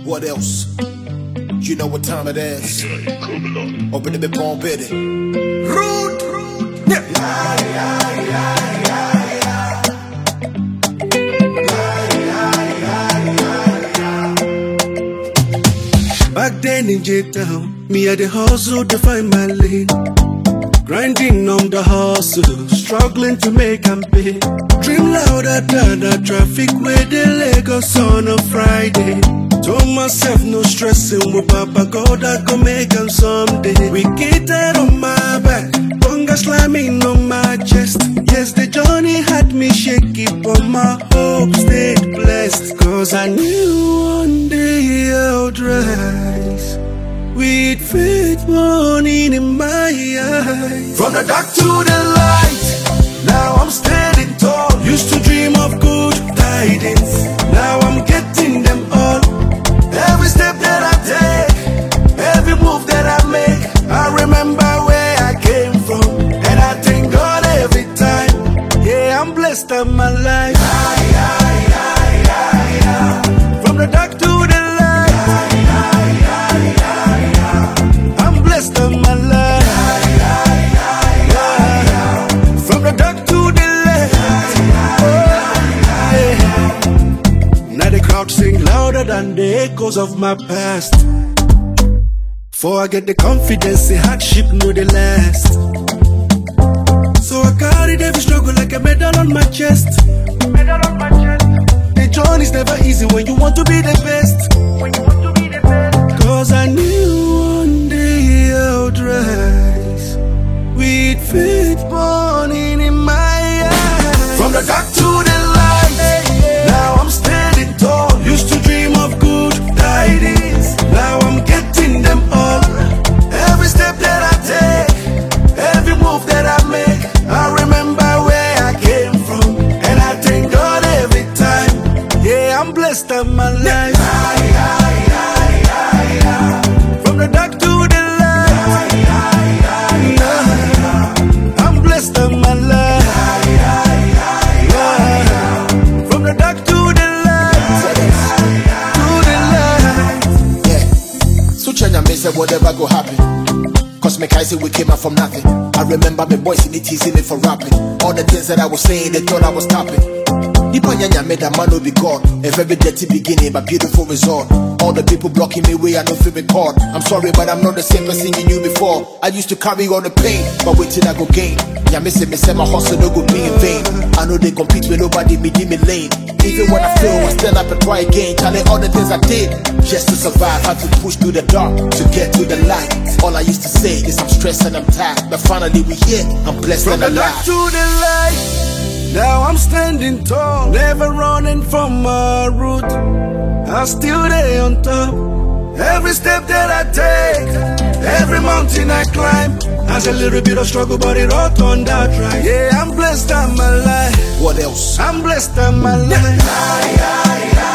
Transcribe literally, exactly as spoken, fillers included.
What else? You know what time it is. Open the bit, bomb, bitty. Rude. Yeah. Back then in J-Town, me had the hustle to find my lane. Grinding on the hustle, struggling to make and pay. Dream louder than the traffic with the Lagos on a Friday. Told myself no stressing with Papa God, I go make him someday. We gated on my back, bunga slamming on my chest. Yes, the journey had me shaky, but my hope stayed blessed. Cause I knew one day I'd rise with faith burning in my eyes. From the dark to the light, now I'm standing tall. Used to dream of good tidings, now I'm getting them all. Every step that I take, every move that I make, I remember where I came from, and I thank God every time. Yeah, I'm blessed of my life. Aye, aye, aye, aye, aye. From the dark to the light, aye, aye, aye, aye, aye. I'm blessed of my life. Aye, aye, aye, aye, aye. From the dark to the light, aye, aye, aye, aye. Now the crowd sing louder than the echoes of my past. For I get the confidence, the hardship know the last. So I carried every struggle like a medal on my chest. Medal on my chest. The journey's never easy when you want to be the best. When you want to be the best. Cause I knew one day I'd rise with faith burning in my eyes. From the dark to the light, now I'm standing tall. Used to dream of good tidings, now I'm getting them all. Every step that I take, every move that I make, I remember where I came from, and I thank God every time. Yeah, I'm blessed of my life. Aye, aye, aye, aye, aye. From the dark to the light, aye, aye, aye, aye, aye. I'm blessed of my life. Aye, aye, aye, aye, aye. From the dark to the light, to the light. Yeah. So Chenya me say whatever go happen. Cause me kai say we came out from nothing. I remember me boys in the teasing me for rapping. All the things that I was saying, they thought I was tapping. Nipa nyanya made a man will be God. A very dirty beginning, but beautiful result. All the people blocking me way, I don't feel me caught. I'm sorry, but I'm not the same person you knew before. I used to carry all the pain, but wait till I go gain. Yeah, me say me say my hustle no go be in vain. I know they compete with nobody, me give me lane. Even when I fail, I stand up and try again. Telling all the things I did just to survive. Had to push through the dark to get to the light. All I used to say is I'm stressed and I'm tired, but finally we here. I'm blessed From and the dark alive. to the light, now I'm standing tall. Never running from my route, I'm still there on top. Every step that I take, every mountain I climb, has a little bit of struggle, but it all turned out right. Yeah, I'm blessed of my life. What else? I'm blessed of my life. Aye, aye, aye.